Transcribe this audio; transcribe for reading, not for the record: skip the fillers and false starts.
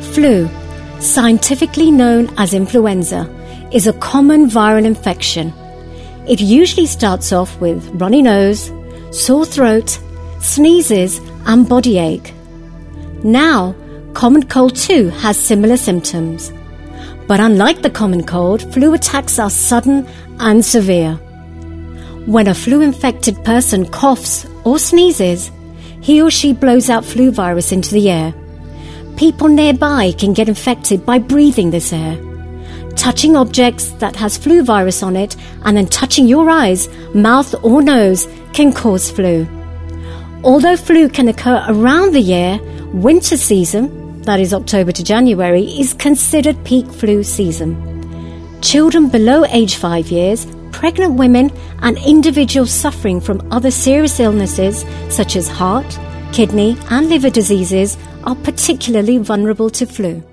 Flu, scientifically known as influenza, is a common viral infection. It usually starts off with runny nose, sore throat, sneezes, and body ache. Now, common cold too has similar symptoms. But unlike the common cold, flu attacks are sudden and severe. When a flu-infected person coughs or sneezes, he or she blows out flu virus into the air. People nearby can get infected by breathing this air. Touching objects that has flu virus on it and then touching your eyes, mouth or nose can cause flu. Although flu can occur around the year, winter season, that is October to January, is considered peak flu season. Children below age 5 years, pregnant women and individuals suffering from other serious illnesses such as heart, kidney and liver diseases are particularly vulnerable to flu.